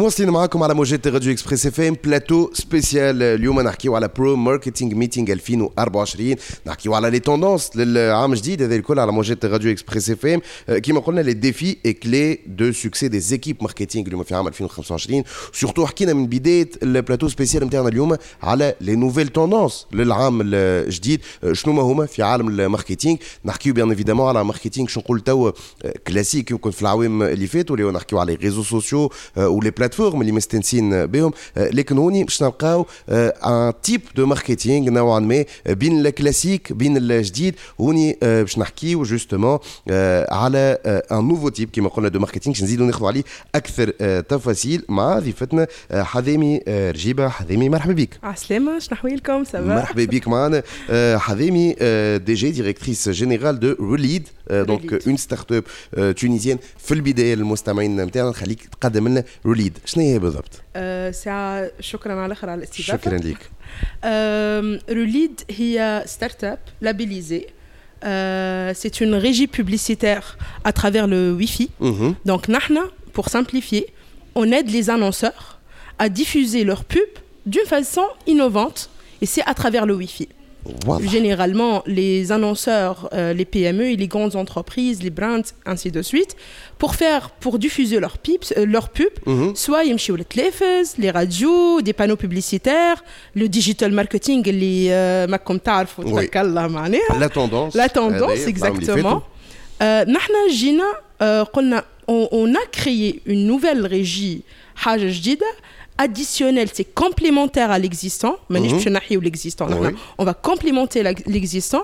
مواصلين معكم على موجات راديو اكسبريس اف ام بلاتو سبيسيال. اليوم نحكيو على برو ماركتينغ ميتينغ 2024، نحكيو على لي توندونس للعام الجديد هذا الكل على موجات راديو اكسبريس اف ام. كيما قلنا لي ديفي اي كلي دو سوكسي دي زيكيب ماركتينغ اليوم في عام 2025. سورتو حكينا من بدايه البلاتو سبيسيال نتاعنا اليوم على لي نوفيل توندونس للعام الجديد، شنو ما هما في عالم الماركتينغ. نحكيو بيان ايفيدامون على ماركتينغ شنو نقول تو كلاسيك يمكن في العوام اللي فاتوا، اللي نحكيو على ريزو سوسيو ولي بلاتفورم اللي مستنسين بهم، لكن هوني باش نلقاو ان تيب دو ماركتينغ نوعا ما بين الكلاسيك بين الجديد. هوني باش نحكيو جوستومون على ان نوفو تيب كيما قلنا دو ماركتينغ، نزيدو ناخذوا عليه اكثر تفاصيل مع ضيفتنا حذيمي رجيبه. حذيمي مرحبا بك. عسلامة، شنو احوالكم؟ سافا؟ مرحبا بك معنا. حذيمي دي جي ديريكتريس جينيرال دو روليد، دونك اون ستارت اب تونيزيان. في البدايه المستمعين نتاعنا نخليك تقدم لنا روليد شنو هي بالضبط؟ ساعة شكرا على الآخر على الاستضافة. شكرا لك. روليد هي ستارت اب لابيليزée. C'est une régie publicitaire à travers le Wi-Fi. Donc, pour simplifier, on aide les annonceurs à diffuser leurs pubs d'une façon innovante, et c'est à travers le Wi-Fi. Voilà. Généralement, les annonceurs, les PME et les grandes entreprises, les brands, ainsi de suite, pour diffuser leurs pubs, soit ils يمشيو للتلفز, les radios, des panneaux publicitaires, le digital marketing اللي ما كم تعرفوا تبارك الله معناها. La tendance, exactement. نحن جينا قلنا on a créé une nouvelle régie حاجة جديدة additionnel, c'est complémentaire à l'existant. L'existant. On va complémenter l'existant.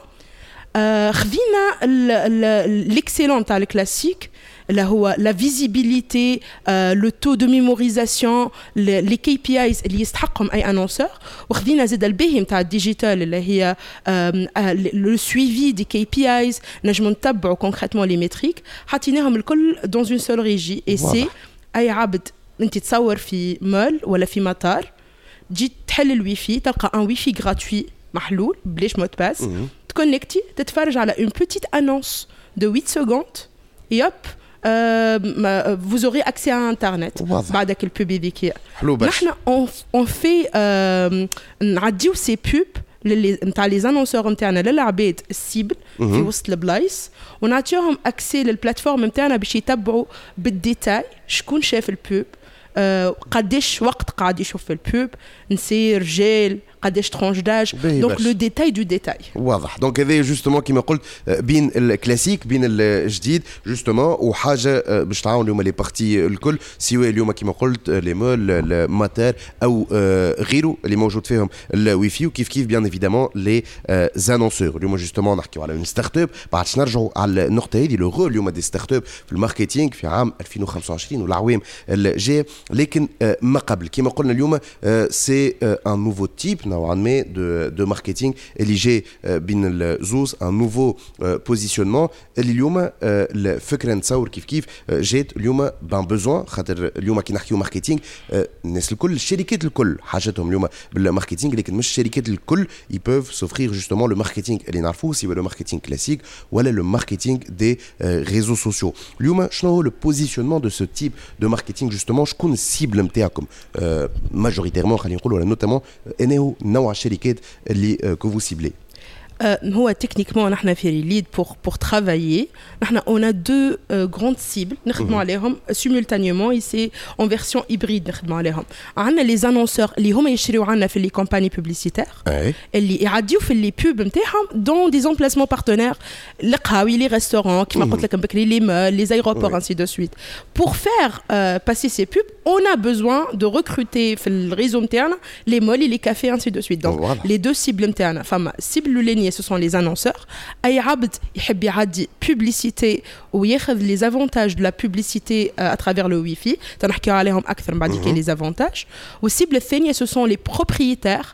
L'excellent à le classique, la visibilité, le taux de mémorisation, les KPIs اللي يستحقهم أي annonceur. وخذينا زاد الباهي متاع الديجيتال اللي هي le suivi des KPIs. نجم نتبعوا concrètement les métriques. حطيناهم الكل dans une seule régie. Et c'est أي عبد انت تصور في مول ولا في مطار، تجي تحل الوي في، تلقى ان وي في غراتوي محلول بلاش مود باس، تكونكتي تتفرج على اون بوتيت انونس دو 8 سكوند ياب vous aurez accès à internet بعدك البوب هذيك. نحن on fait نعديو سي بوب نتاع لي زانونسور نتاعنا للعباد السيبل في وسط البلايص، ونعطيهم اكسي للبلاتفورم نتاعنا باش يتبعوا بالديتاي شكون شاف البوب، قديش وقت قاعد يشوف البوب، نساء رجال، قداش ترونج داج، دونك لو ديتاي دو ديتاي. واضح. دونك هذا جوستومون كيما قلت بين الكلاسيك بين الجديد جوستومون، وحاجه باش تعاون اليوم لي بارتي الكل، سواء اليوم كيما قلت لي مول الماتار او غيره اللي موجود فيهم الوي في، وكيف كيف بيان ايفيدامون لي زانونسور. اليوم جوستومون نحكيو على اون ستارت اب، بعد نرجعوا على النقطه هذه لو رول اليوم دي ستارت اب في الماركتينغ في عام 2025 والعوام الجايه. لكن ما قبل كيما قلنا اليوم سي ان نوفو تيب نوعا ما دو ماركتينغ اللي جاي بين الزوز، ان نوفو بوزيشنمون اللي اليوم الفكره نتصور كيف كيف جات اليوم بان بوزوان، خاطر اليوم كي نحكيو ماركتينغ الناس الكل الشركات الكل حاجتهم اليوم بالماركتينغ، لكن مش الشركات الكل يبوف سوفرير جوستومون لو ماركتينغ اللي نعرفوه، سواء لو ماركتينغ كلاسيك ولا لو ماركتينغ دي ريزو سوسيو. اليوم شنو هو لو بوزيشنمون دو سو تيب دو ماركتينغ جوستومون؟ شكون السيبل نتاعكم ماجوريتيرمون خلينا نقولوا نوتامون انه نوع الشركات اللي كو سيبلي؟ هو تكنيكمون نحن في ريليد pour travailler نحن on a deux grandes cibles نخدموا عليهم simultanément، et c'est en version hybride نخدموا عليهم. عندنا les annonceurs اللي هما يشريوا عنا في les campagnes publicitaires اللي يعديوا في les pubs نتاعهم dans des emplacements partenaires، القهاوي، les restaurants كما قلت لك بكري، les malls، les aéroports ainsi de suite. Pour faire passer ces pubs on a besoin de recruter في الريزو نتاعنا les malls et les cafés ainsi de suite. Donc les deux cibles نتاعنا، فما cible لينية ce sont les annonceurs. أي عبد يحب يعدي publicité وياخذ les avantages de la publicité à travers le Wi-Fi، تنحكيو عليهم أكثر من بعد كي les avantages. والcible الثانية ce sont les propriétaires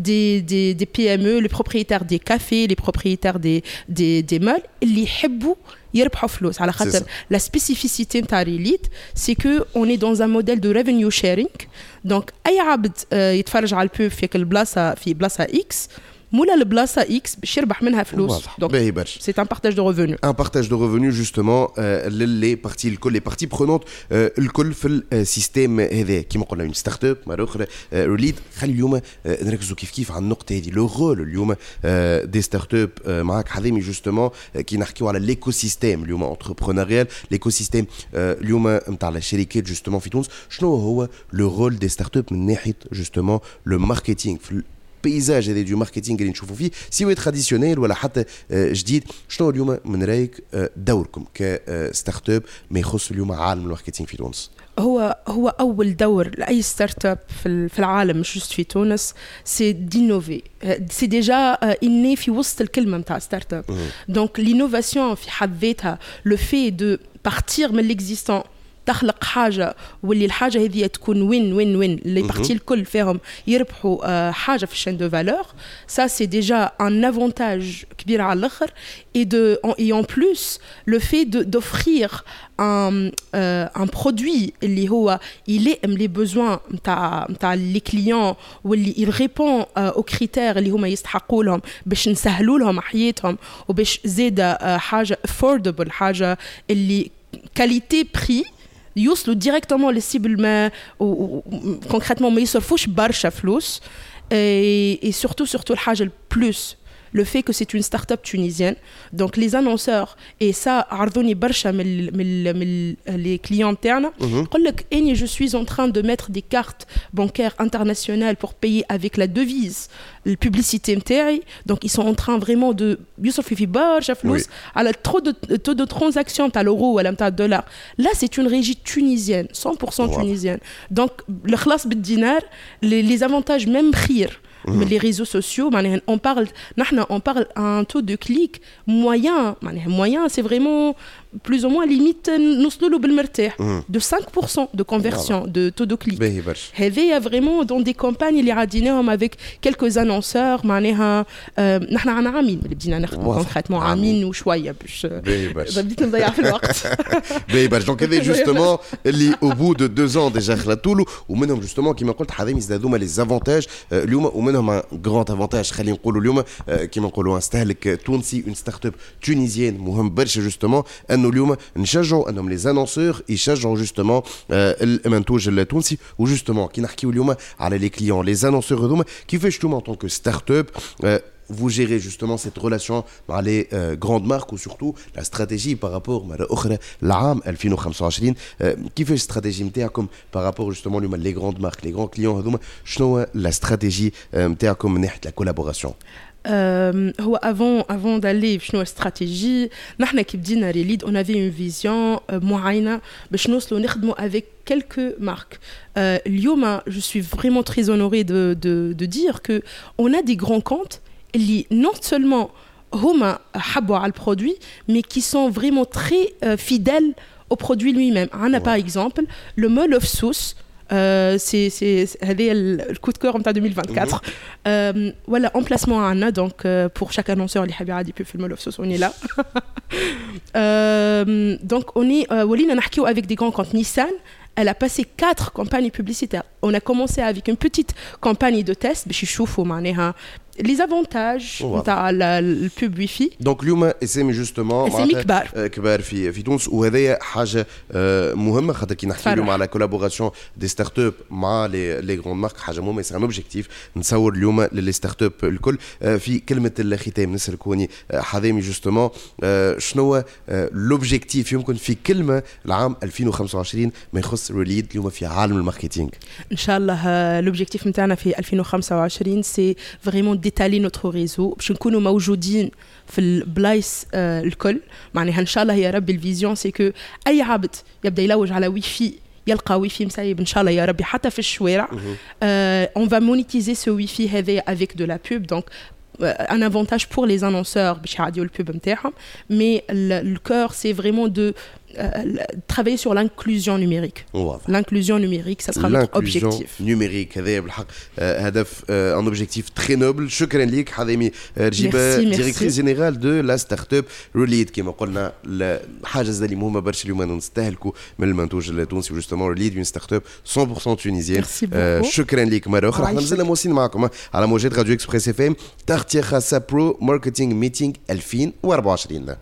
des PME، les propriétaires des cafés، les propriétaires des malls اللي يحبوا يربحوا فلوس، على خاطر la spécificité نتاع ريليد c'est que on est dans un modèle de revenue sharing. donc أي عبد يتفرج على البوب في كل بلاصة في بلاصة X مولا البلاصه اكس باش يربح منها فلوس. باهي برشا. C'est un partage de revenus. Un partage de revenus justement les parties prenantes الكل في السيستم هذا كيما قلنا une start up مرة أخرى ريليد. خلي اليوم نركزوا كيف على النقطة هذه لو رول اليوم دي ستارت اب معاك حذيمي جوستومون كي نحكيو على ليكو سيستيم اليوم انتربرونيريال ليكو سيستيم اليوم نتاع الشركات جوستومون في تونس. شنو هو لو رول دي ستارت اب من ناحية جوستومون لو ماركتينغ في البيزاج هذا دو ماركتينغ اللي نشوفوا فيه سواء تراديسيونيل ولا حتى جديد؟ شنو اليوم من رايك دوركم كستارت اب ما يخص اليوم عالم الماركتينغ في تونس؟ هو اول دور لاي ستارت اب في العالم مش جست في تونس سي دينوفي. سي ديجا اني في وسط الكلمه نتاع ستارت اب. دونك لينوفاسيون في حد ذاتها لو في دو بارتير من ليكزيستون تخلق حاجه واللي الحاجه هذه تكون وين اللي بارتي الكل فيهم يربحوا حاجه في الشين دو فالور. سا سي ديجا ان افونتاج كبير على الاخر. et en plus le fait d'offrir un produit اللي هو يلائم les besoins نتاع les clients واللي il répond aux critères اللي هما يستحقوا لهم باش نسهلوا لهم حياتهم وباش زيد حاجه affordable حاجه اللي qualité prix يوصلوا ديريكتومون للسيبل ما concrètement ما يصرفوش برشا فلوس. et surtout الحاجه البلوس le fait que c'est une start-up tunisienne. Donc les annonceurs, et ça, عرضوني برشا من les clients internes, يقول لك اني je suis en train de mettre des cartes bancaires internationales pour payer avec la devise الببليسيتي نتاعي. Donc ils sont en train vraiment de يصرفوا في برشا فلوس على taux de transaction تاع l'euro ولا نتاع الدولار. Là c'est une régie tunisienne 100% tunisienne. Donc الخلاص بالدينار les avantages même خير. Mais les réseaux sociaux, on parle à un taux de clic moyen, c'est vraiment plus ou moins limite de 5% de conversion de taux de clic. Il y a vraiment dans des campagnes اللي عديناهم avec quelques annonceurs معناها نحن عنا عامين اللي بدينا نخدم concrètement عامين وشويه باش بديت نضيع في الوقت. دونك هذا جوستومون اللي au bout de 2 ans déjà خلطولو ومنهم جوستومون كيما قلت حذايم هذوما لي زافونتاج اليوم ومنهم ان غران افونتاج خلينا نقولوا اليوم كيما نقولوا مستهلك تونسي اون ستارت اب تونيزيان مهم برشا جوستومون انه اليوم نشجعوا انهم لي زانونسور يشجعوا جوستومون المنتوج التونسي. وجوستومون كي نحكيو اليوم على لي كليون لي زانونسور هذوما كيفاش توما en tant que start up vous gérez justement cette relation avec les grandes marques ou surtout la stratégie par rapport مرة أخرى لعام 2025 كيفاش استراتيجي نتاعكم par rapport justement les grandes marques les grands clients هذوما شنو la stratégie نتاعكم من ناحية la collaboration؟ هو avant d'aller شنو استراتيجي نحن كي بدينا ريليد on avait une vision معينة باش نوصلوا نخدموا avec quelques marques. اليوم je suis vraiment très honorée de dire que on a des grands comptes اللي non seulement هما حبوا على البرودوي mais qui sont vraiment très fidèles au produit lui-même. On a par exemple le Mall of Sousse. C'est le coup de cœur en 2024. Voilà, emplacement à Anna, donc pour chaque annonceur, les Habira dit le Mall of Sousse, on est là. Donc on est avec des grands comptes. Nissan, elle a passé 4 campagnes publicitaires. On a commencé avec une petite campagne de test, les avantages نتاع البوب وي في. دونك اليوم اسامي جوستومون كبار في تونس وهذايا حاجه مهمه خاطر كي نحكي اليوم على كولابوراسيون دي ستارت اب مع لي غروند مارك حاجه مهمه سي ان اوبجيكتيف نتصور اليوم لي ستارت اب الكل. في كلمه الختام نسالكوني حذامي جوستومون شنو لوبجيكتيف يمكن في كلمه العام 2025 ما يخص ريليد اليوم في عالم الماركتينغ؟ ان شاء الله لوبجيكتيف نتاعنا في 2025 سي فريمون d'étaler notre réseau باش نكونوا موجودين في البلايص الكل. معناها ان شاء الله يا رب الفيزيون سي كو اي عبد يبدا يلوج على وي في يلقى وي في مسايب ان شاء الله يا ربي حتى في الشوارع. on va monétiser ce wifi هذا avec de la pub. Donc un avantage pour les annonceurs باش يعديوا البوب نتاعهم. mais le cœur c'est vraiment de travailler sur l'inclusion numérique. واضح. L'inclusion numérique, ça sera notre objectif. numérique هذا بالحق هدف un objectif très noble. شكرا لك حذيمي رجيبه ديريكتريس جينيرال دو لا ستارت اب روليد كما قلنا الحاجه اللي مهمه برشا اليوم نستهلكوا من المنتوج التونسي جوستومون روليد اون ستارت اب 100% تونيزيان. شكرا لك مره اخرى. احنا مازلنا مواصلين معكم على موجات راديو اكسبريس اف ام تغطيه خاصه برو ماركتينغ ميتينغ 2024.